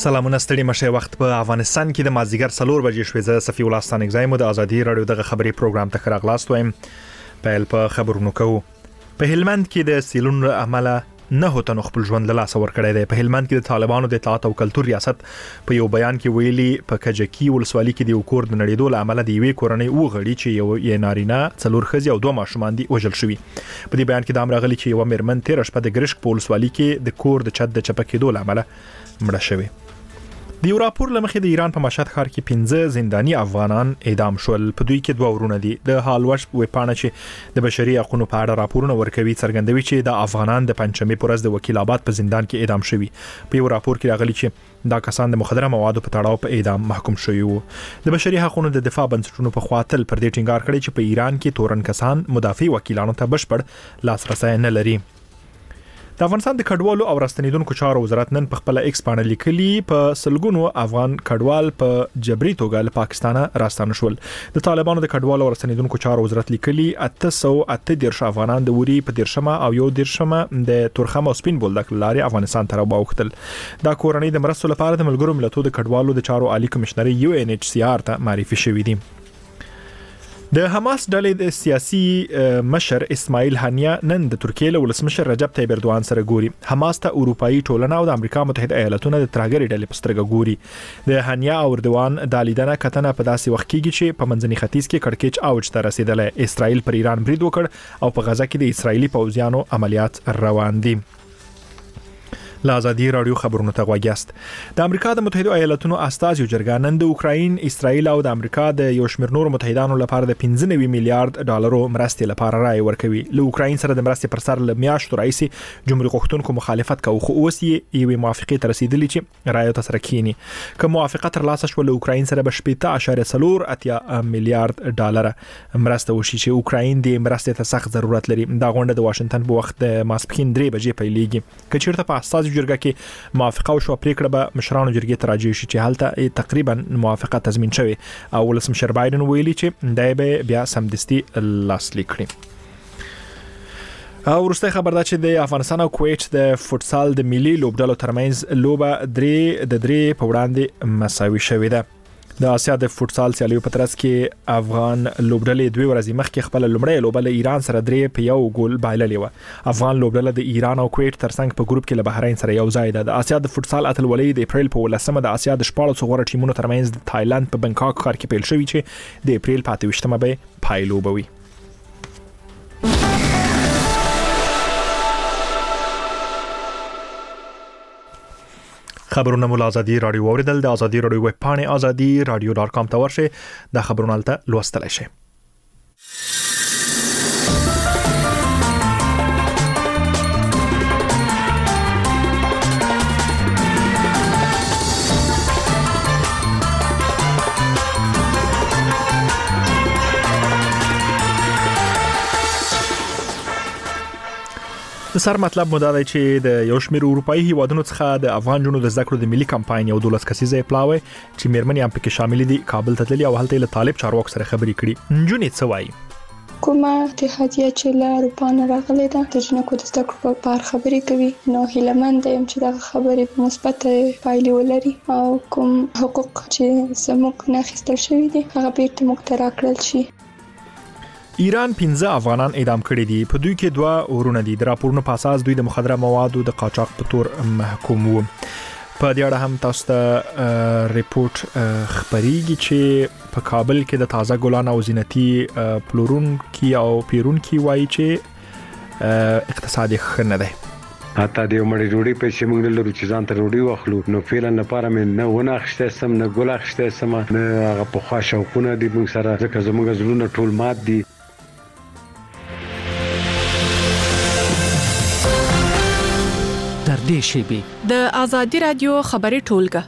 سلامونه ستړي مشه وخت په افغانستان کې د مازیګر 4 بجې شوې زه صفی الله ستانک زایم د ازادي رادیو دغه خبري پروګرام ته راغلاست وایم په خبرونو کو په هلمند کې د سیلون عمله نه هوتنو خپل ژوند له لاس ور کړی دی. په هلمند کې د طالبانو د اطلاعات او کلتور ریاست په یو بیان کې ویلي په کجکی ولسوالۍ کې د یو کور د نړیدو عمله د یوې کورنۍ وغړي چې یو نارینه 4 ښځې او 2 ماشومان دي وژل شوي. په دې بیان کې د امر غلي چې یو مرمن 13 شپه د ګرشک په ولسوالۍ کې د کور د چت د چپکېدو عمله مړه شوی. د یو راپور لمخې د ایران په مشهد ښار کې 15 زنداني افغانان اعدام شول. په دوی کې 2 ورونه دي. د هالوش ویبپاڼه چې د بشري حقوقو په اړه راپورونه ورکوي څرګندوي چې د افغانان د پنځمې پورز د وکیل آباد په زندان کې اعدام شوي. په یو راپور کې راغلي چې دا کسان د مخدره موادو په تړاو په اعدام محکوم شوي وو. د بشري حقوقو د دفاع بنسټونو په خاطر پر دې ټینګار کړی چې په ایران کې تورن کسان مدافع وکیلانو ته بشپړ لاسرسي نه لري. د افغانستان د کډوالو او راستنیدونکو چارو وزارت نن په خپل ایکس باندې لیکلي په سلګونو افغان کډوال په جبري توګه له پاکستانه راستانه شول. د طالبانو د کډوالو او راستنیدونکو چارو وزارت لیکلي 838 افغانان د وری په دیرشمه او یو دیرشمه د تورخم او سپین بولدک لاري افغانستان ته راوښتل. دا کورنۍ د مرستو لپاره د ملګرو ملتونو د کډوالو د چارو عالی کمشنري UNHCR ته معرفي شوې دي. د حماس ډلې د سیاسي مشر اسماعیل هانیه نن د ترکیې له ولسمشر رجب طیب اردوغان سره ګوري. حماس ته اروپאי ټولنه او د امریکا متحده ایالاتونو د ترګری ډلې په سترګه ګوري. د هانیه او اردوغان د لیدنه کتنه په داسې وخت کې چې په منځني ختیځ کې کړکېچ اوج ته رسیدلی. اسرائیل پر ایران برید وکړ او په غزه کې د اسرایلی پوځیانو عملیات روان دي. لا ازادي رادیو خبرونه ته غوږیاست. د امریکا د متحده ایالاتونو استازي جرګه نن د اوکراین، اسرائیل او د امریکا د یو شمېر نور متحدانو لپاره د 15 میلیارډ ډالرو مرستې لپاره رائے ورکوي. له اوکراین سره د مرستې پر سر له میاشتو راځي جمهوریت غوښتونکو مخالفت کوي، خو اوس یې یو موافقه ته رسیدلی چې رائے ته سره کینی. کوم موافقه تر لاسه شو له اوکراین سره به 18.4 میلیارډ ډالر مرسته وشي چې اوکراین د مرستې ته سخت ضرورت لري. دا غونډه د واشنگټن په وخت د ماسپښین 3 بجې پیلېږي. کچېرته په استازي جرګه کې موافقه شو پریکړه به مشرانو جرګې ته راځي چې هلته تقریبا موافقه تضمین شوی او ولسمشر بایدن ویلي چې دای به بیا سمدستي لاسلیک کړي. او ورسته خبر ده چې د افغانستان او کویت د فوتسال د ملي لوبډلو ترمنځ لوبه درې په وړاندې مساوي شوې ده. د آسیا د فوتسال سیالیو په ترڅ کې افغان لوبډلې 2 ورځې مخکې خپل لومړی لوبه له ایران سره 3 په 1 ګول بایللې و. افغان لوبډله د ایران او کویت ترڅنګ په ګروپ کې له بحرین سره یو ځای ده. د آسیا د فوتسال اتلولۍ د اپریل په 10مه د آسیا د 14 غوړ ټیمونو ترمنځ د تایلند په بنکاک ښار کې پیل شوی چې د اپریل په 28مه به پایلوبوي. خبرونه مول ازادي رادیو اوریدل. د ازادي رادیو ویب پاڼه azadi.radio.com ته ورشئ د خبرونو ته لوستلای شئ. د سر مطلب مو دا دی چې د یو شمېر اروپאי هیوادونو څخه د افغان جنونو د ذکر د ملي کمپاین یو 12 کسیزه پلاوي چې میرمنې هم پکې شامل دي کابل ته تللي او هلته له طالب چارواکو سره خبرې کړي. نجونې څه وایي؟ کومه اتحادیه چې له اروپا نه راغلې ده د جنکو د زده کړو په اړه خبرې کوي. نو هیلمند یم چې دا خبرې په مثبت پایلې ولري او کوم حقوق چې زموږ نه اخیستل شوي دي هغه بیرته موږ ته راکړل شي. ایران 15 افغانان اعدام کړي دي. په دوی کې 2 ورونه دي. د راپورونو په اساس دوی د مخدره موادو د قاچاق په تور محکوم وو. په دې اړه هم تاسو ته ریپورت خبريږي چې په کابل کې د تازه ګلان او زینتي پلورونکي او پیرونکي وایي چې اقتصادي ښه نه دی. حتی د مړی ډوډۍ په چې موږ له روچزان ته ډوډۍ واخلو نو فعلا لپاره مې نه ونه اخشته سم نه ګل اخشته سم نه هغه په خوا شوقونه دي موږ سره ځکه زموږ زلونه ټول مات دي. د ازادي رادیو خبري ټولګه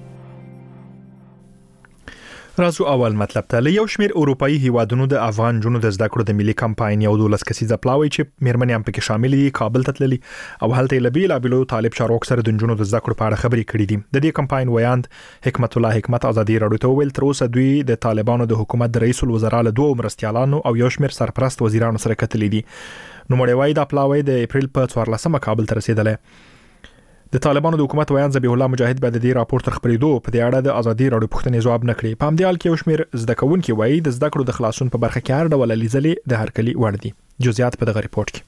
راځو اول مطلب ته. له یو شمېر اروپאי هیوادونو د افغان جنونو د زده کړو د ملي کمپاین یو 12 کسیزه پلاوي چې میرمنې هم پکې شامل دي کابل ته تللي او هلته له بیلابیلو طالب چارواکو سره د جنونو د زده کړو په اړه خبرې کړې دي. د دې کمپاین ویاند حکمت الله حکمت ازادي رادیو ته ویل تر اوسه دوی د طالبانو د حکومت د رئیس الوزرا له 2 مرستيالانو او یو شمېر سرپرست وزیرانو سره کتلې دي. نو مړی وای دا پلاوي د اپریل په 14مه کابل ته رسیدله. د طالبانو د حکومت ویان ذبیح الله مجاهد بعد د دې راپور تر خبرېدو په دې اړه د ازادي راډیو پوښتنې ځواب نکړي. په همدې حال کې یو شمېر زده کوونکي وایي د زده کړو د خلاصون په برخه کې هر ډول لیدلې د هرکلي وړ دي. جزئیات په دغه ریپورت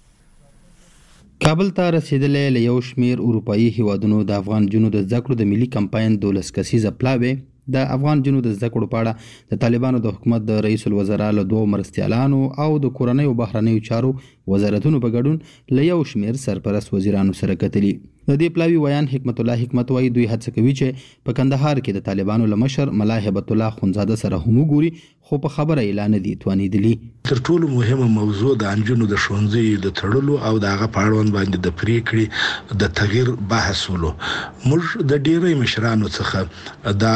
کې. کابل ته رسیدلې له یو شمېر اروپایي هیوادونو د افغان جنو د زده کړو د ملي کمپاین 12 کسیزه پلاوی د افغان جنو د زده کړو په اړه د طالبانو د حکومت د رئیس الوزرا له دوه مرستیالانو او د کورنۍ او بهرنیو چارو وزارتونو په ګډون له یو شمېر سرپرست وزیرانو سره کتلي. د دې پلاوی ویان حکمت الله حکمت وایي دوی هڅه کوي چې په کندهار کې د طالبانو له مشر ملا هبت الله خونزاده سره هم وګوري، خو په خبره اعلان دي توانیدلی. تر ټولو مهمه موضوع د انجونو د ښوونځي د تړلو او د هغه په اړوند باندې د پریکړې د تغییر بحث ولو. موږ د ډیری مشرانو څخه دا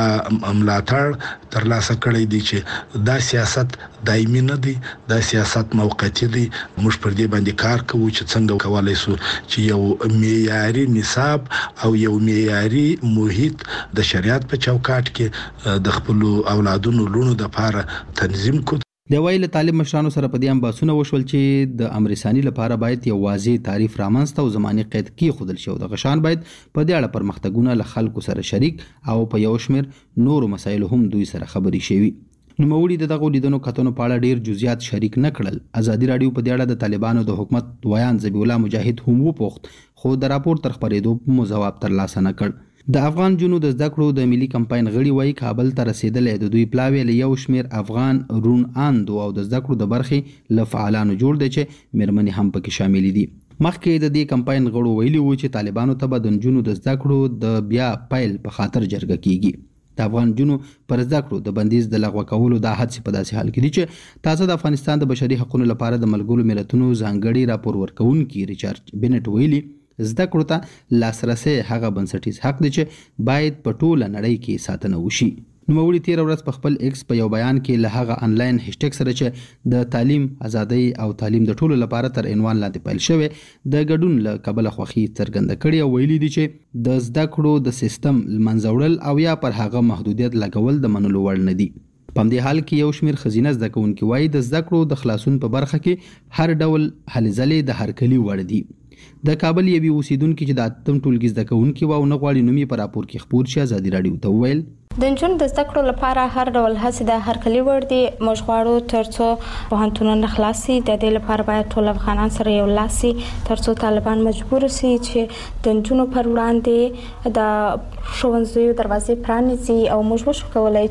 ملاتړ ترلاسه کړی دی چې دا سیاست دایمي نه دی، دا سیاست موقتی دی. موږ پر دې باندې کار کوو چې څنګه کولای شو چې یو معیاري نصاب او یو معیاري محیط د شریعت په چوکاټ کې د خپل اولادونو لونو د لپاره تنظیم کو. د ویل طالب مشرانو سره په دې باسونه وشول چې د امرسانی لپاره باید یو واضح تعریف رامنځته او زماني قید کې خودل شو. د غشان باید په دې اړه پرمختګونه له خلکو سره شریک او په یو شمېر نورو مسایلو هم دوی سره خبري شوي. نوموړي د دغه لیدنو کتنو په اړه ډیر جزئیات شریک نه کړل. ازادي راډیو په دې اړه د طالبانو د حکومت ویان ذبیح الله مجاهد هم وپوښت، خو د راپور تر خبرېدو مو ځواب ترلاسه نه کړ. د افغان جنو د زده کړو د ملي کمپاین غړي وایي کابل ته رسیدلې د دوی پلاوی له یو شمېر افغان رون اندو او د زده کړو د برخې له فعالانو جوړ دي چې مېرمنې هم پکې شامل دي. مخکې د دې کمپاین غړو ویلي وو چې طالبانو ته به د جنو د زده کړو د بیا پیل په خاطر جرګه کیږي. د افغان جنو پر زده کړو د بندیز د لغوه کولو د هڅې په داسې حال کې دي چې تازه د افغانستان د بشري حقوقو لپاره د ملګرو ملتونو ځانګړي راپور ورکوونکي ریچارډ بنټ ویلي زده کړو ته لاسرسي هغه بنسټیز حق دی چې باید په ټوله نړۍ کې ساتنه وشي. نوموړي 13 ورځ په خپل ایکس په یو بیان کې له هغه انلاین هشټیګ سره چې د تعلیم ازادۍ او تعلیم د ټولو لپاره تر عنوان لاندې پیل شوی د ګډون له کبله خوښي څرګنده کړې او ویلي دي چې د زده کړو د سیستم لمنځه وړل او یا پر هغه محدودیت لګول د منلو وړ نه دي. په دې حال کې یو شمېر خزینه زده کوونکي وایي د زده کړو د خلاصون په برخه کې هر ډول هلې ځلې د هرکلي وړ دي. د کابل یوې اوسیدونکو چې د اتم ټولګي زده کوونکي و او نه غواړي نومي په راپور کې خبر شي ازادي راډیو ته وویل د نجونو د زده کړو لپاره هر ډول هڅې د هرکلي وړ دي. موږ غواړو ترڅو پوهنتونونه خلاص شي د دې لپاره باید ټول افغانان سره یو لاس شي ترڅو طالبان مجبور شي چې د نجونو پر وړاندې د ښوونځیو دروازې پرانیزي او موږ وشو کولای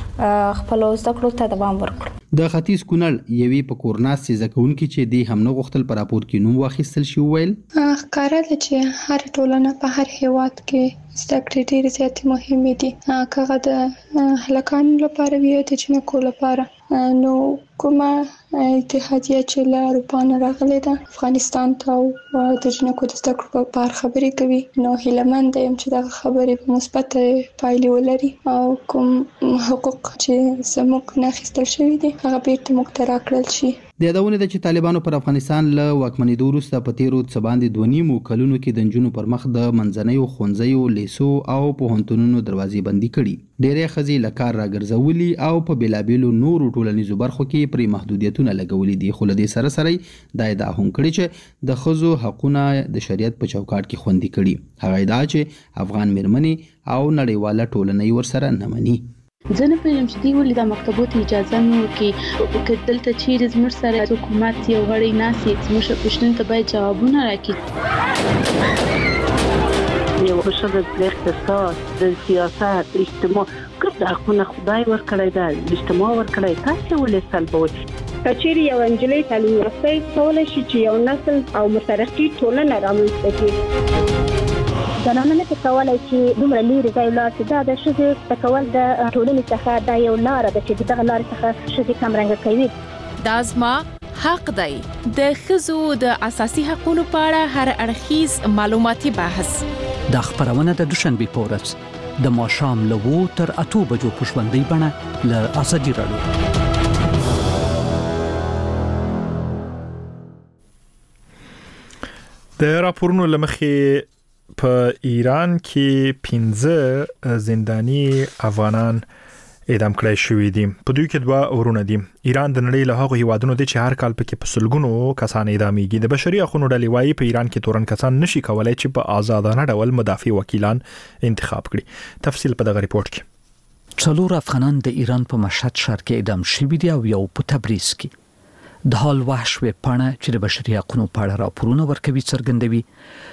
چې خپل زده کړو ته دوام ورکړو. د ختیځ کونړ یوې په کورناس زده کوونکي چې دی هم نه غوښتل په راپور کې نوم واخیستل شي ویل ښکاره ده چې هر ټولنه په هر هیواد کې زده کړې ډېرې زیاتې مهمې دي، هغه د هلکانو لپاره وي او د جنکو لپاره. نو کومه اتحادیه چې له اروپا نه راغلې ده افغانستان ته او د جنکو د زده کړو په اړه خبرې کوي، نو هیلهمنده یم چې دغه خبرې په مثبت پایلې ولري او کوم حقوق چې زموږ نه اخیستل شوي دي هغه بیرته موږ ته راکړل شي. د یادونه ده چې طالبانو پر افغانستان له واکمنېدو وروسته په تیرو څه باندې 2.5 کلونو کې د نجونو پر مخ د منځنیو ښوونځیو لیسو او پوهنتونونو دروازې بندي کړي. ډېرې ښځې له کار راګرځولي او په بېلابېلو نورو ټولنیزو برخو کې پرې محدودیتونه لګولي دي، خو له دې سره سره دا ادعا هم کړې چې د ښځو حقونه د شریعت په چوکاټ کې خوندي کړي. هغه ادعا چې افغان مېرمنې او نړیواله ټولنه ورسره نه مني. زه نه پوهېږم چې دوی ولې د مکتبو ته اجازه نه ورکوي. که دلته چیرې زموږ سره حکومت یو غړی ناست وي زموږ پوښتنو ته باید جوابونه راکړي. یو ښځه د اقتصاد د سیاست اجتماع کوم حقونه خدای ورکړی ده اجتماع ورکړی تاسې ولې سلبوئ؟ که چیرې یو نجلۍ تعلیم یافته کولی شي چې یو نسل او مترقي ټولنه رامنځته کړي. زنانه نه کولای چې دومره لري ځای لاس دا د ښځې د کول د ټولنې څخه دا یو لار ده چې دغه لار څخه ښځې کمرنګ کوي. دا زما حق دی. د ښځو د اساسي حقوقو په اړه هر اړخیز معلوماتي بحث د خبرونه د دوشنبه په ورځ د ماښام له 2 تر 8 بجو په ژوندۍ بڼه له ازادي راډیو. د راپورونو لمخې په ایران کې 15 زندانی افغانان اعدام کړای شوی دي. په دوی کې 2 ورونه دي. ایران د نړۍ له هغو هیوادونو دی چې هر کال پکې په سلګونو کسان اعدامېږي. د بشري حقوقو ډلې وايي په ایران کې تورن کسان نشي کولای چې په آزادانه ډول مدافع وکیلان انتخاب کړي. تفصیل په دغه ریپورت کې. 4 افغانان د ایران په مشهد ښار کې اعدام شوي دي او یو په تبریز کې. د حال وحش وپاڼه چې د بشري حقوقو په اړه راپورونه ورکوي څرګندوي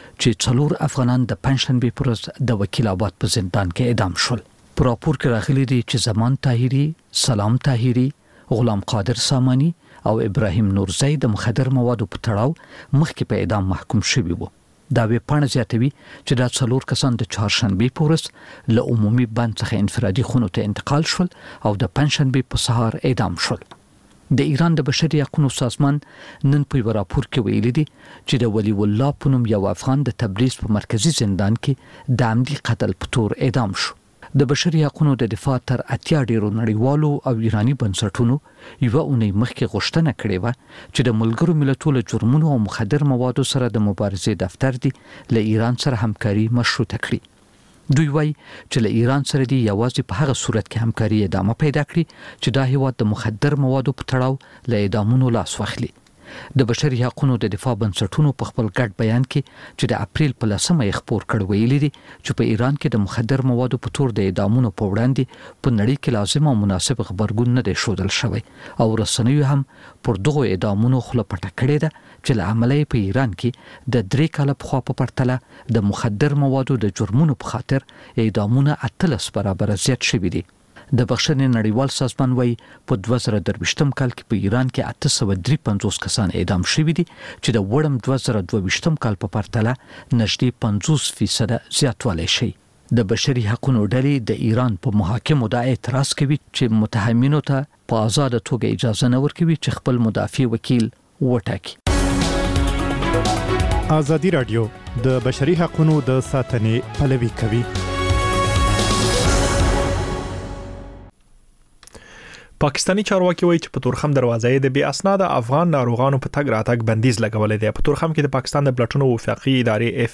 چې 4 افغانان د پنځشنبه پر ورځ د وکیل آباد په زندان کې اعدام شول. په راپور کې راغلي دي چې زمان طاهری، سلام طاهری، غلام قادر سامانی او ابراهیم نورزی د مخدر موادو په تړاو مخکې په اعدام محکوم شوي وو. دا وپاڼه زیاتوي چې دا 4 کسان د چهارشنبه په ورځ له عمومي بند څخه انفرادي خونو ته انتقال شول او د پنځشنبه په سهار اعدام شول. د ایران د بشري حقوقو سازمان نن په راپور کې ویلي دي چې د ولی الله په نوم یو افغان د تبریز په مرکزی زندان کې د عمدي قتل په تور اعدام شو. د بشري حقوقو د دفاع تر 80 ډیرو نړیوالو او ایرانی بنسټونو یو اونۍ مخکې غوښتنه کړې و چې د ملګرو ملتونو جرمونو او مخدر موادو سره د مبارزې دفتر دی له ایران سره همکاري مشروطه کړي. دوی وایي چې له ایران سره دی یوازې په هغه صورت کې همکاري ادامه پیدا کړي چې دا هیواد د مخدر موادو په تړاو له اعدامونو لاس واخلي. د بشري حقوقو د دفاع بنسټونو په خپل ګډ بیان کې چې د اپریل په 10مه خبر کړ ویلي دي چې په ایران کې د مخدر موادو په تور د اعدامونو په وړاندې په نړۍ کې لازم او مناسب خبرګون نه دی شودل شوی او رسنیو هم پر دغه اعدامونو خله پټه کړې ده چې له عملي په ایران کې د 3 کاله په خوا په پرتله د مخدر موادو د جرمونو په خاطر اعدامونه 8 برابر زیات شوي دي. د بخښنې نړیوال سازمان وايي په 2023م کال کې په ایران کې 853 کسان اعدام شوي دي چې د وړم 2022م کال په پرتله نږدې 50% زیاتوالی شي. د بشري حقوقو ډلې د ایران په محاکمو دا اعتراض کوي چې متهمینو ته په آزاد توګه اجازه نه ورکوي چې خپل مدافع وکیل وټاکي. ازادي رادیو د بشري حقوقو د ساتنې پلوي کوي. پاکستانی چارواکي وایي چې په تورخم دروازې د بي اسناد افغان ناروغانو په تګ راتګ بندیز لګولې ده. په تورخم کې د پاکستان د بلټونو وفاقي ادارې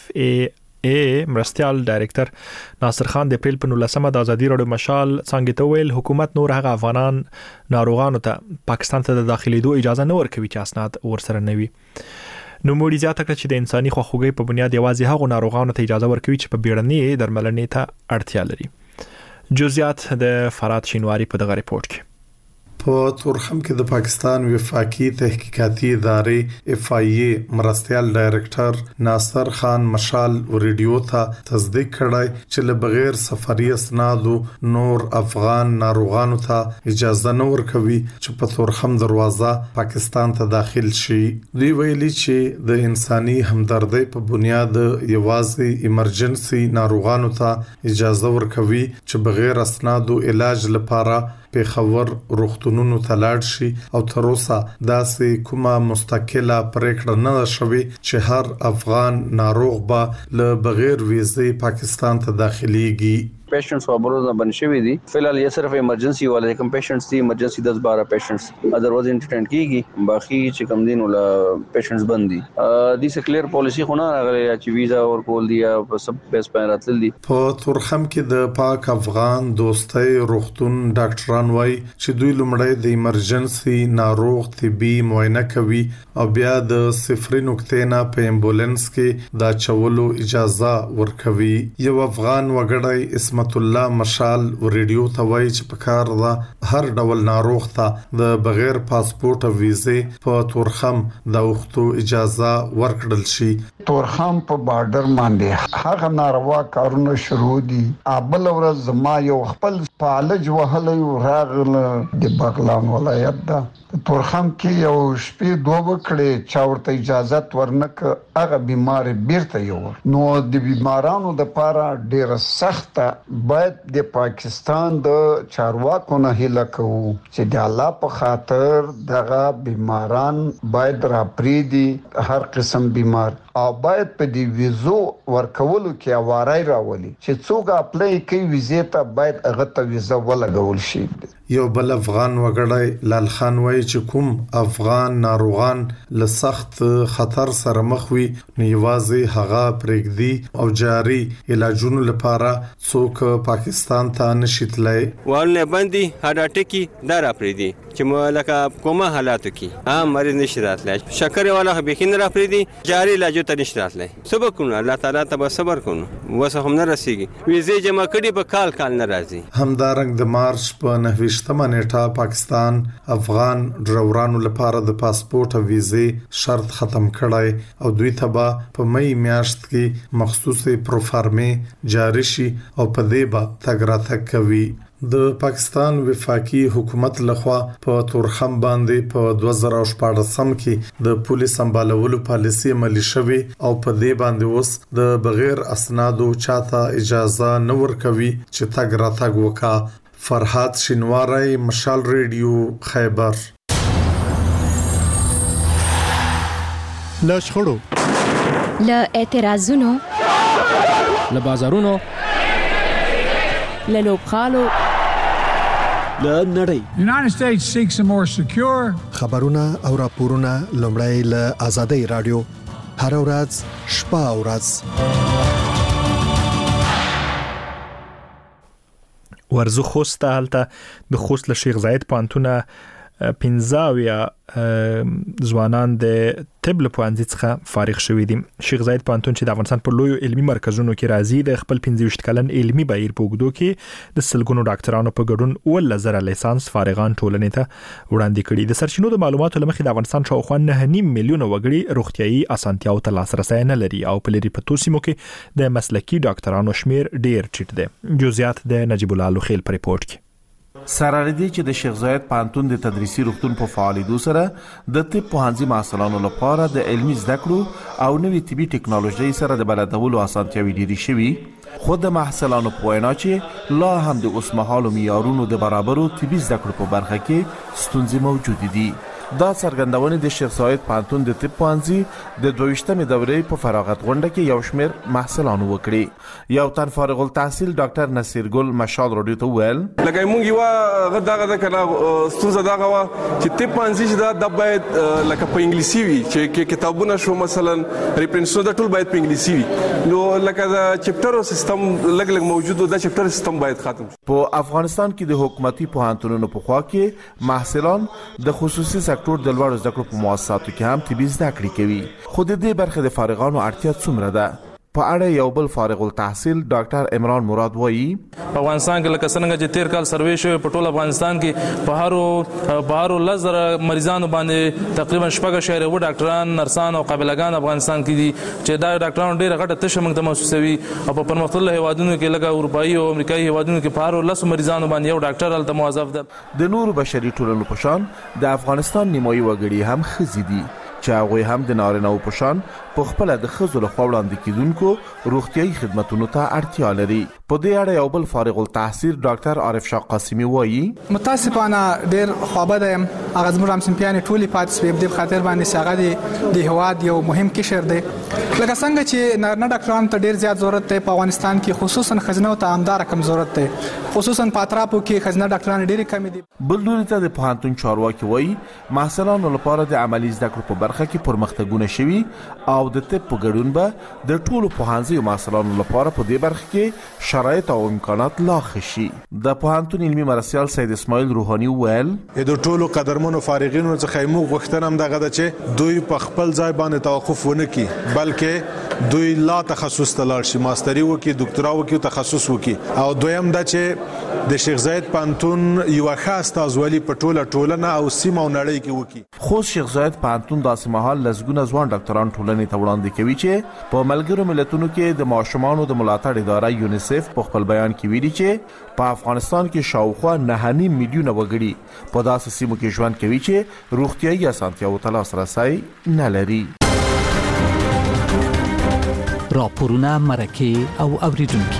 FAA مرستيال ډایریکټر ناصر خان د اپریل په 19مه د ازادي رادیو مشال څنګه ته ویل حکومت نور هغه افغان ناروغانو ته پاکستان ته د داخليدو اجازه نه ورکوي چې اسناد ورسره نه وي. نو موږ زیاته کړ چې د انساني خواخوږي په بنیاد یوازې هغه ناروغانو ته اجازه ورکوي چې په بیړنۍ درملنې ته اړتیا لري. جزئیات د فرات شینواری په دغه ریپورت کې. په تورخم کې د پاکستان وفاقي تحقیقاتي ادارې FIA مرستيال ډایریکټر ناصر خان مشال ریډیو ته تصدیق کړی چې له بغیر سفري اسنادو نور افغان ناروغانو ته اجازه نه ورکوي چې په تورخم دروازه پاکستان ته داخل شي. دوی ویلي چې د انساني همدردۍ په بنیاد یوازې ایمرجنسي ناروغانو ته اجازه ورکوي چې بغیر اسنادو علاج لپاره پیښور روغتونونو ته لاړ شي او تر اوسه داسې کومه مستقله پریکړه نه شوي چې هر افغان ناروغ به له بغیر ویزې پاکستان ته داخليږي. پیشنټس خبرونه بنشوي دي فلحال یې صرف ایمرجنسي والے کوم پیشنټس دي ایمرجنسي 10-12 پیشنټس اذروایز انټرټینټ کیږي باقي چې کم دین ولا پیشنټس بندي دي څه کلیر پالیسی خو نه راغلي چې ویزا اور کول دي په سب بیس په راتل دي. په تورخم کې د پاک افغان دوستۍ روغتون ډاکټران وایي چې دوی لومړی د ایمرجنسي ناروغ طبي معاینه کوي او بیا د صفري نقطې نه په امبولانس کې دا چولو اجازه ورکوي. یو افغان وګړی اسمت الله مشال ریډیو ته وایي چې په کار دا هر ډول ناروغ ته د بغیر پاسپورت او ویزې په تورخم د وختو اجازه ورکړل شي. تورخم په بارډر باندې هغه ناروا کارونه شروع دي. ابل ورځ ما یو خپل پالج وهلې راغله د بغلان ولایت دا تورخم کې یو شپې دوه کړې چا ورته اجازه ورنک هغه بیمار بیرته یو نو د بیمارانو د پاره ډیره سخته باید د پاکستان د چارواکو نه هیله کوو چې د الله په خاطر دغه بیماران باید راپریدي هر قسم بیمار او باید په دی ویزو ورکولو کې اوارای راولي چې څوک اپلای کوي ویزې ته باید هغه ته ویزه ولګول شي. یو بل افغان وګړی لال خان وایي چې کوم افغان ناروغان له سخت خطر سره مخ وي نو یوازې هغه پرېږدي او جاري علاجونو لپاره څوک پاکستان ته نشي تللی. والونه باندې هډ اټکی دار پرېږدي چې لکه کومه حالاتو کې عام مریض نشي راتلی، شکر والا بخین را پرېږدي جاري علاجو ته نشي راتلی. صبر کوو الله تعالی ته به صبر کوو، وسه هم نه رسیږي، ویزې جمع کړي په کال نه راځي. همدارنګ د مارچ په 29مه نیټه پاکستان افغان ډرایورانو لپاره د پاسپورت او ویزې شرط ختم کړی او دوی ته به په مې میاشت کې مخصوصي پروفارمې جاری شي او په دې به تګ راتګ کوي. د پاکستان وفاقي حکومت لخوا په تورخم باندې په 2014 کې د پولیس سمبالولو پالیسي عملي شوه او په دې باندې اوس د بغیر اسنادو چاته اجازه نه ورکوي چې تګ راتګ وکړي. فرحات شینواری، مشال ریډیو، خیبر. له شخړو، له اعتراضونو، له بازارونو، له لوبخالو، له نړۍ. United States seeks a more secure. خبرونه او راپورونه لومړی له آزادۍ رادیو هر ورځ شپه او ورځ. ورزو خوست هلته د خوست له شیخ زاید پانتونه 15 ځوانان د طب له پوهنځي څخه فارغ شوي دي. شیخ زاید پانتون چې د افغانستان په لویو علمي مرکزونو کې راځي د خپل 15 کلن علمي بهیر په اوږدو کې د سلګونو ډاکټرانو په ګډون 1,000 لیسانس فارغان ټولنې ته وړاندې کړي. د سرچینو د معلوماتو لمخې د افغانستان شاوخوا 9.5 میلیونه وګړي روغتيایي اسانتیاو ته لاسرسي نه لري او په لري پرتو سیمو کې د مسلکي ډاکټرانو شمیر ډیر ټیټ دی. جزئیات د نجیب الله لوخیل په ریپورت کې. سراردي چې د شیخ زاید پانتون د تدریسي روغتون په فعالیدو سره د طب پوهنځي محصلانو لپاره د علمي زده کړو او نوې طبي ټکنالوژي سره د بلدولو اسانتیاوې ډېرې شوي، خو د محصلانو په وینا چې لا هم د اوسمهالو معیارونو د برابرو طبي زده کړو په برخه کې ستونزې موجود دي. دا څرګندونه د شیخ زاید پانتون د طب پوهنځي د 22مې دورې په فراغت غونډه کې یو شمېر محصلانو وکړي. یو تن فارغ التحصیل ډاکټر نصیر ګل مشال رادیو ته ویل لکه موږ یو غداغه د کنا ستونزه دا غوا چې طب پوهنځي چې دا باید لکه په انګلیسي وي چې کتابونه شو مثلا ریفرنسونه د ټول باید په انګلیسي وي، نو لکه د چپټر سیستم لګ موجود د چپټر سیستم باید ختم شي. په افغانستان کې د حکومتي پوهنتونونو په خوا کې محصلان د خصوصي سکتور د لوړو زده کړو په مؤسساتو کې هم طبي زده کړې کوي، خو د دې برخه د فارغانو اړتیا څومره ده؟ په اړه یو بل فارغ التحصیل ډاکټر عمران مراد وایي په افغانستان کې لکه څنګه چې 13 کال سروې شوی په ټول افغانستان کې په هارو لزر مریضانو باندې تقریبا 6.2 ډاکټران، نرسان او قابلګان افغانستان کې دي چې دا ډاکټرانو ډیره غټه تشه موږ ته محسوسوي او په پرمختللو هیوادونو کې لکه اروپایي او امریکایي هیوادونو کې په هارو لس مریضانو باندې یو ډاکټر هلته موظف ده. د نورو بشري ټولنو په شان د افغانستان نیمایي وګړي هم ښځې دي چې هغوی هم د نارینه‌و په شان په خپل د ښځو لخوا وړاندې کیدونکو روغتیایي خدماتونو ته اړتیا لري. په دې اړه یو بل فارغ التحصیل ډاکټر عارف شاه قاسمي وایي متاسفانه ډېر خوابه ده هغه زموږ همسنفیان ټولي پاتې سوي په خاطر باندې هغه د هواد یو مهم کشر دی لکه څنګه چې نارینه ډاکټرانو ته ډېر زیات ضرورت دی په افغانستان کې، خصوصا ښځینو ته همدار کم ضرورت دی، خصوصا په اطرافو کې ښځینه ډاکټران ډېر کم دي. بل لوري ته د پوهنتون چارواکي وایي محصلانو لپاره د عملي زده کړو په برخه کې پرمختګونه شوي او د طب په ګډون به د ټولو پوهنځیو محصلانو لپاره په دې برخه کې شرایط او امکانات لا ښه شي. د پوهنتون علمي مرستیال سید اسماعیل روحاني ویل د ټولو قدرمنو فارغینو څخه موږ غوښتنه هم دغه ده چې دوی په خپل ځای باندې توقف ونه کړي، بلکې دوی لا تخصص ته لاړ شي، ماستري وکړي، ډاکټرا وکړي، تخصص وکړي. او دویم دا چې د شیخ زاید پانتون یو خاص تازولي په ټولنه او سیمه او نړۍ کې وکړي. خو شیخ زاید پانتون داسې مهال لزګونه ځوان ډاکټران ټولنې ته وړاندې کوي چې په ملګرو ملتونو کې د ماشومانو د ملاتړ اداره یونیسف په خپل بیان کې ویلي چې په افغانستان کې شاوخوا 9.5 میلیونه وګړي په داسې سیمو کې ژوند کوي چې روغتیایي اسانتیاوو ته لاسرسی نه لري. راپورونه، مرکې او اوریدونکي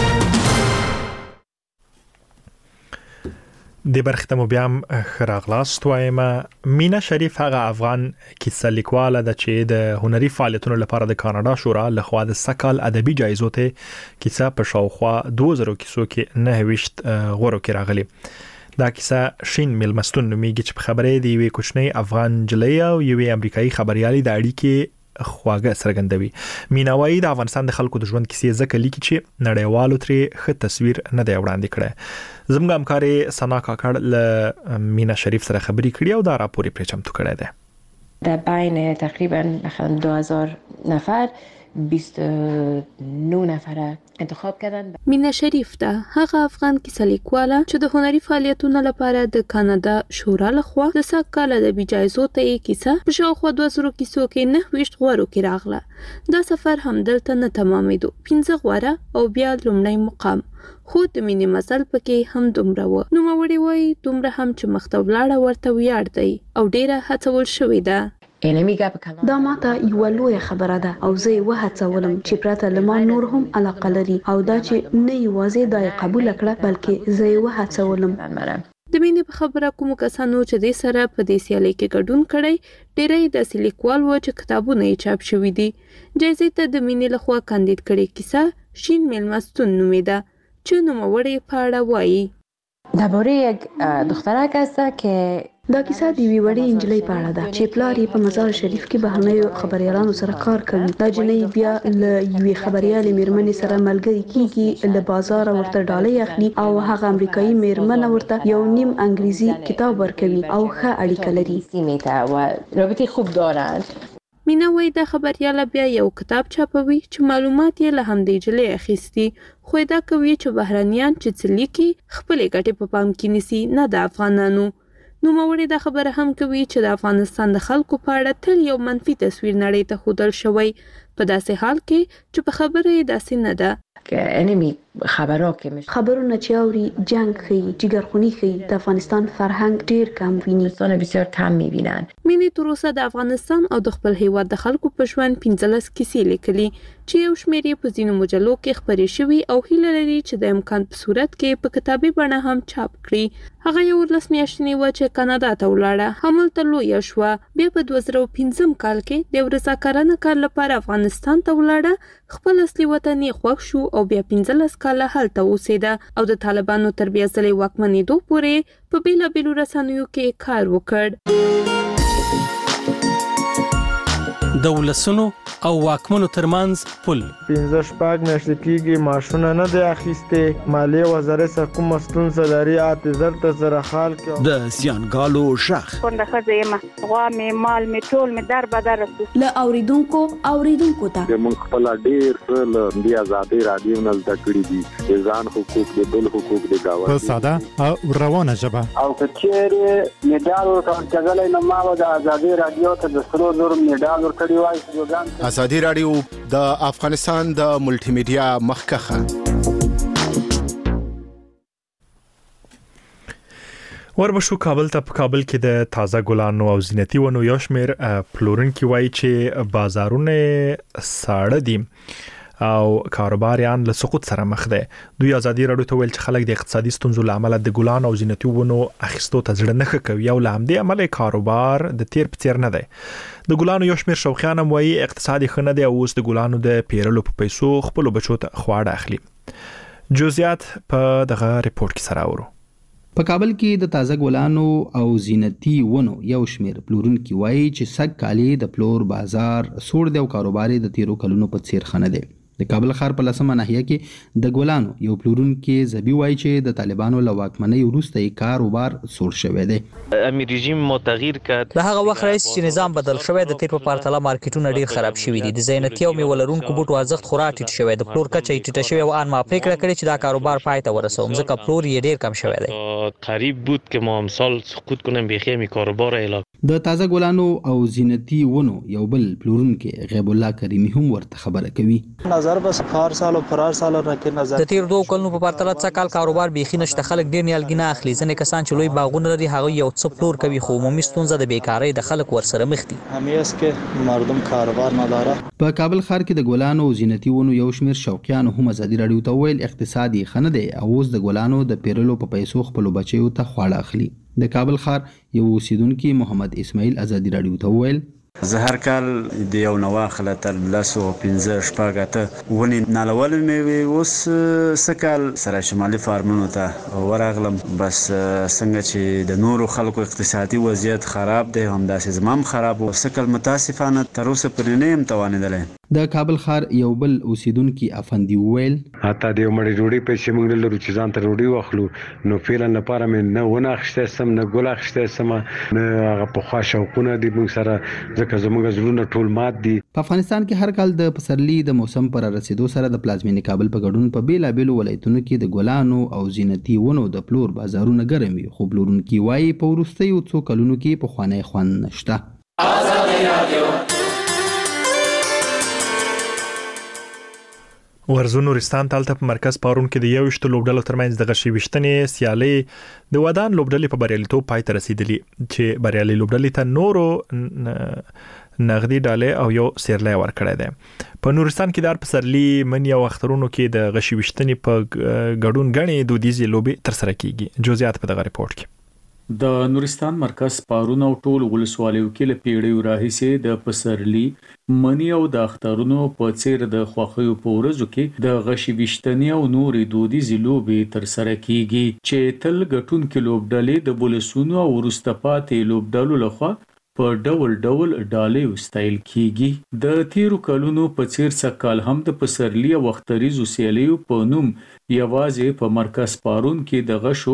د برختمو بیام خراغلاست وایم. مینا شریف هغه افغان کیسه لیکواله ده چې د هنري فعالیتونو لپاره د کاناډا شورا لخوا د سکال ادبي جایزو ته کیسه په شاوخوا 2000 کیسو کې 9 غورو کې راغلي. دا کیسه شین میلمستون نومیږي چې په خبرې دی یوې کوچنۍ افغان جلۍ او یوې امریکایي خبريالي د اړیکې خواږه څرګندوي. میناوي د افغانستان د خلکو د ژوند کیسې ځکه لیکي چې نړیوالو ترې ښه تصویر نه دی وړاندې کړی. زموږ همکارې سنا کاکړ له مینا شریف سره خبرې کړې او دا راپور یې چمتو کړی دی. در بین تقریبا 2000 نفر 29 نفر انتخاب کردن. مینا شریف ده هغه افغان کیسه لیکواله چې د هنري فعالیتونو لپاره د کاناډا شورا لخوا د سږ کال د بجایزو ته کیسه په شاوخوا 200 کیسو کې 29 غوړو کې راغله. دا سفر هم دلته نه تمامېدو. 15 غوړه او بیا لومړی مقام. خو د مینې مزل پکې هم دومره و. نو موري وای دومره هم چې مخته ولاړه ورته ویاړ دی او ډیره هڅول شوې ده. دا ماته یو لوی خبره ده او زه یې وهڅولم چې پرته له ما نور هم علاقه لري او دا چې نه یوازې دا قبول کړه بلکې زه یې وهڅولم. د مینې په خبره کوم کسانو چې د سره په دې سیالي کې ګډون کړی ډېرې د لیکوال و چې کتابونه یې چاپ شوي دي. جایزې ته د مینې لخوا کاندید کړي کیسه شین میلمستون نومیده چې نوموړی په اړه وایي. درباره یک دخترک است که دا کیسه د یوې وړې نجلۍ په اړه ده چې پلار یې په مزار شریف کې بهرنیو خبريالانو سره کار کوي. دا جنۍ بیا له یوې خبريالې میرمنې سره ملګری کیږي، له بازار ورته ډالۍ اخلي او هغه امریکایي میرمن ورته یو نیم انګریزي کتاب ورکوي او ښه اړیکه لري و رابطه خوب دارند. مینا وای د خبرياله بیا یو کتاب چاپوي چې معلومات یې له همدې جلې اخیستي، خو دا کوي چې بهرنیان چې څه لیکي خپلې ګټې په پام کې نیسي نه د افغانانو. نو موري دا خبره هم کوي چې د افغانستان د خلکو په اړه تل یو منفي تصویر نړۍ ته ښودل شوی، په داسې حال کې چې په خبره یې داسې نه ده. خبرونه چې اوري جنگ ښيي، جګرخونی ښيي، د افغانستان فرهنګ ډیر کم ویني. بسیار کم میبینن. مینې تر اوسه د افغانستان او د خپل هیواد د خلکو په ژوند 15 کیسې لیکلي چې یو شمېر یې په ځینو مجلو کې خپرې شوي او هیله لري چې د امکان په صورت کې په کتابي بڼه هم چاپ کړي. هغه یو 14 میاشتنې و چې کاناډا ته ولاړه، هملته لویه شوه، بیا په 2015 کال کې د رضاکارانه کار لپاره افغانستان ته ولاړه، خپل اصلي وطن یې خوښ شو او بیا 15 کاله هلته اوسېده او د طالبانو تر بیا ځلې واکمنېدو پورې په بیلابیلو رسنیو کې کار وکړ. د ولسونو او واکمنو ترمنځ پل 15 میاشتې کېږي معاشونه نه دی اخیستې. مالیې وزارت سره کوم ستونزه لري اعتذار ته سره حال کې د زیانګالو شخ څنګه خځې ما غوا مې مال مې ټول مې در بدر له اوریدونکو ته موږ خپل ډیر څه د آزادۍ رادیو نه زده کړی دي، ځان حقوق د بل حقوق د گاونډي په ساده او روانه ژبه او کچېره میډال ورکړل نو ما د آزادۍ رادیو ته د سرو زر میډال ورکړی وای. آزادۍ رادیو د افغانستان د ملټي میډیا مخکخه. وربشو کابل ته په کابل کې د تازه ګلانو او زینتي ونو یو شمېر پلورونکي وایي چې بازارونه ساړه دي او کاروباریان له سقوط سره مخ دي. دوی ازادي رادیو ته ویل چې خلک د اقتصادي ستونزو لامل د ګلانو او زینتي ونو اخیستو ته ځړ نه کوي او لامدې عمل کاروبار د تیر په تیر نه دی. د ګلانو یو شمېر شوقیان هم وایي اقتصادي خنه دی او اوس د ګلانو د پیرلو په پیسو خپل بچو ته خواړه اخلي. جزئیات په دغه ریپورت کې سره اورو. په کابل کې د تازه ګلانو او زینتي ونو یو شمېر پلورونکي وایي چې سږ کال د پلور بازار سوړ دی او کاروبار د تیرو کلونو په څیر خنه دی. د کابل ښار په لسمه ناحیه کې د ګلانو یو پلورونکي زبی وایي چې د طالبانو له واکمنۍ وروسته یې کاروبار سوړ شوی دی. امیر رژیم متغیر کړ. د هغه وخت راځي چې نظام بدل شوی د تیر په پرتله مارکیټونه ډیر خراب شوي دي. د زینتي او میولرونکو بوټو ارزښت خورا ټیټ شوی د پلور کچه یې ټیټه شوی او ان ما فکر کړی چې دا کاروبار پای ته ورسوم ځکه پلور یې ډیر کم شوی دی. قریب بود که ما امسال سقوط کنیم بخیر می کاروبار اعلان. د تازه ګلانو او زینتي ونو یو بل پلورونکي غیب الله کریمی هم ورته خبره کوي. نظر بس کار سالو فرار سالو راکې نظر د تیر 2 کلونو په پرتله څه کال کاروبار بيخي نشته. خلک ډیر نیالګي نه اخلي. ځنې کسان چې لوی باغونه لري هغه یو څه پلور کوي خو عمومي ستونزه د بیکارۍ د خلک ورسره مخ دي. همیش کې مردم کاروبار نه لاره. په کابل ښار کې د ګلانو او زینتي ونو یو شمېر شوقیان هم ازادي رادیو ته ویل اقتصادي خنه دی او اوس د ګلانو د پیرلو په پیسو خپل بچیو ته خواړه اخلي. د کابل ښار یو اوسیدونکو محمد اسماعیل ازادي رادیو ته ویل زه هر کال د یو نو واخله تر 15 شپږ ونی نالول مې اوس سکال سره شمالي فارمونو ته ورغلم بس څنګه چې د نورو خلکو اقتصادي وضعیت خراب دی همداسې زمام خراب و سکل متاسفانه تر اوسه پرې نه يم توانېدلی. د کابل ښار یو بل اوسیدونکي افندي وویل حتی د یو مړی ډوډۍ پیسې موږ نه لرو چې ځان ته ډوډۍ واخلو نو فعلا لپاره مې نه ونه اخیستی سم نه ګل اخیستی سم نه هغه پخوا شوقونه دي موږ سره ځکه زموږ زړونه ټول مات دي. په افغانستان کې هر کال د پسرلي د موسم پر رسیدو سره د پلازمینې کابل په ګډون په بیلابیلو ولایتونو کې د ګلانو او زینتي ونو د پلور بازارونه ګرم وي خو پلورونکي وایي په وروستیو څو کلونو کې پخوانی خوند نشته. ورزو نورستان تالته په مرکز پارون کې د 21 لوبډلو ترمنځ د غشي وشتنې سیالي د ودان لوبډلې په بریالیتوب پای ته رسیدلی چې بریالي لوبډلې ته نورو نغدي ډالۍ او یو سیرلای ورکړی دی. په نورستان کې د پسرلي منی او اخترونو کې د غشي وشتنې په ګډون غني دودیزي لوبي تر سره کیږي. جزئیات په دغه ریپورت کې. د نورستان مرکز پارون او ټول ولسوالیو کې له پیړیو راهیسې د پسرلي منی او د اخترونو په څیر د خوښیو په ورځو کې د غشي وشتنې او نورې دودیزي لوبې تر سره کیږي چې تل ګټونکو لوبډلې د بولسونو او وروسته پاتې لوبډلو لخوا په ډول ډول ډالۍ وستایل کیږي. د تیرو کلونو په څیر سکهال هم د پسرلي او اختریزو سیالیو په نوم یوازې په مرکز پارون کې د غشو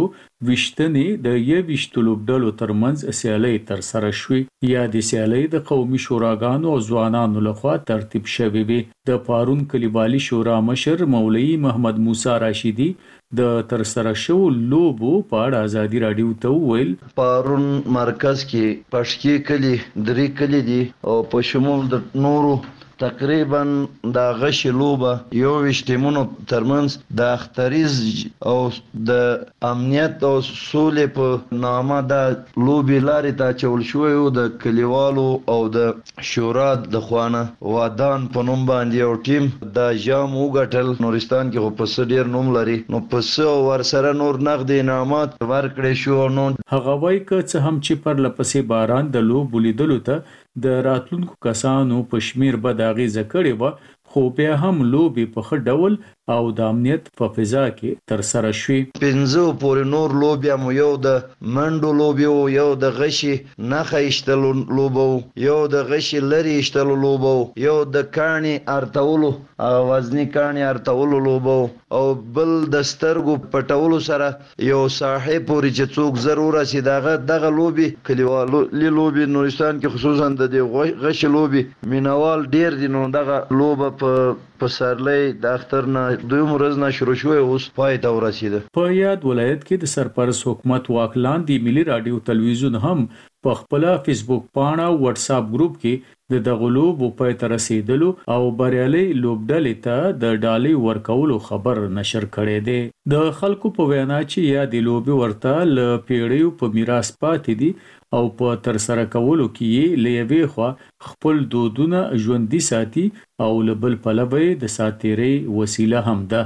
وشتنې د 21 لوبډلو ترمنځ سیالۍ تر سره شوې یا د سیالۍ د قومي شوراګانو او ځوانانو لخوا ترتیب شوې وي. د پارون کلیوالي شورا مشر مولوي محمد موسی راشدي د تر سره شو لوبو په اړه ازادي رادیو ته وویل پارون مرکز کې پښکی کلی درې کلی دي او په شمول د نورو تقریبا د غشي لوبه 21 ټیمونو ترمنځ د اختریز او د امنیت او سولې په نامه د لوبي لارې ته چول شوی او د کلیوالو او د شورا د خوانه ودان په نوم باندې یو ټیم د جام وګټل. نورستان کې خو پس ډیر نوم لري نو پس ور سره نور نقد انعامات ورکړي شو. نو هغه وایي چې هم چې پر لپسې باران د لوب لیدلو ته د راتلونکو کسانو په شمیر به د اغیزه کړې وه خو بیا هم لوبې په ښه ډول او د امنیت په فضا کې تر سره شوې. 15 پورې نور لوبې هم یو د منډو لوبې وو یو د غشي نښه ایشتلو لوبه وو یو د غشي لرې ایشتلو لوبه وو یو د کاڼي ارتولو وزني کاڼي ارتولو لوبه وو او بل د سترګو پټولو سره یو ساحې پورې چې څوک ضرور راسي دغه لوبې کلیوالو لوبې نورستان کې خصوصا د غشي لوبې مینوال ډیر دي نو دغه لوبه په پسرلی د اختر نه دویم ورځ نه شروع شوې اوس پای ته ورسیده. په یاد ولایت کې د سرپرست حکومت واک لاندې ملي رادیو تلویزیون هم په خپل فیسبوک پاڼه او واتس اپ ګروپ کې د دغه لوبو پای ته رسیدلو او بریالي لوبډلې ته د ډالۍ ورکولو خبر نشر کړي دي. د خلکو په وینا چې یا د لوبي ورته ل پیړیو په میراث پاتې دي او په تر سره کولو کې لېوي خو خپل دودونه ژوندۍ ساتي او لبل پلبې د ساتيري وسیله هم ده.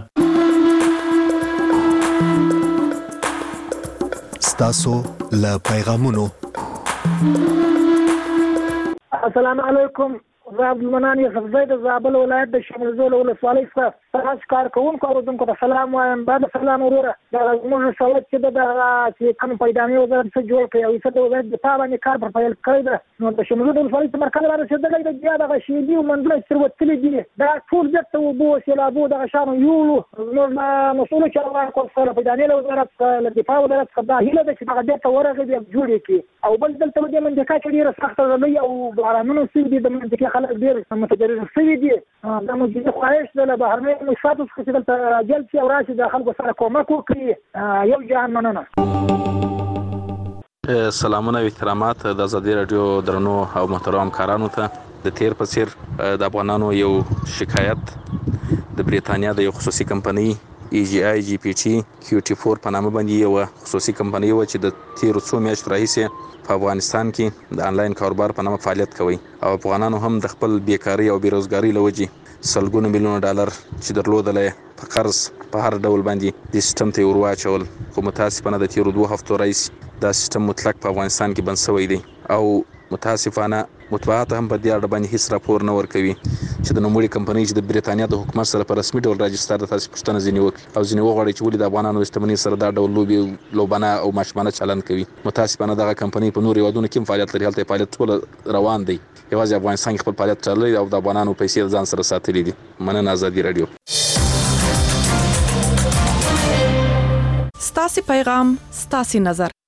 ستاسو له پیغامونو. السلام علیکم. زه عبدالمنان یوسفزی د زابل ولایت د شمرزول ولسوالۍ څخه تاسو کار کوونکو اوریدونکو ته سلام وایم. بعد سلام وروره دا موږ سوال چې د چې کوم پیدامي وزارت څخه جوړ کړی او چې د وزارت د پامه کار پر پیل کړی ده نو د شمرزول ولسوالۍ څخه مرکز رسیدلې د بیا د شیدي او منځله چې وتلې دي دا ټول دغه وبو سیلابو د شانو یو نو مسؤل چارواکو کول سره پیدامي وزارت له دفاع وزارت څخه دا هیله ده چې هغه د تورغه بیا جوړ کړي او بل دلته د منځکا چې ډیره سخته ده او بارانونو سوي د منځکا خلک ډیر متجرد شوي دي. دا موږ خواهش ده له بهرنۍ مشفاتو څخه چې دلته جلب شي او راشي د خلکو سره کومک وکړي. یو جهان مننه. سلامونه او احترامات د آزادي رادیو درنو او محترم کارانو ته. د تیر په څیر د افغانانو یو شکایت د بریتانیا د یو خصوصي کمپنۍ EGI GPT QT4 په نامه باندې یو خصوصي کمپنۍ و چې د تیرو څو میاشتو راهیسې په افغانستان کې د انلاین کاروبار په نامه فعالیت کوي او افغانانو هم د خپل بیکاری او بیروزګاری لوجې سلګونه میلیونه ډالر چې درلودل په قرض په هر ډول باندې د سیستم ته ورواچول خو متاسفانه د تیرو 2 هفتو راهیسې دا سیستم مطلق په افغانستان کې بند شوی دی او متاسفانه مطبوعات هم په دې اړه باندې هیڅ راپور نه ورکوي چې د نوموړي کمپنۍ چې د بریتانیا د حکومت سره په رسمي ډول راجستر د تاسو پوښتنه ځینې وکړي او ځینې وغواړي چې ولې د افغانانو استمنې سره دا ډول لوبانه او ماشومانه چلند کوي. متاسفانه دغه کمپنۍ په نورو هیوادونو کې فعالیت لري، هلته فعالیت ټول روان دی، یوازې افغانستان کې خپل فعالیت چلوي او د افغانانو پیسې ځان سره ساتلي دي. مننه ازادي رادیو. ستاسو پیغام ستاسو نظر.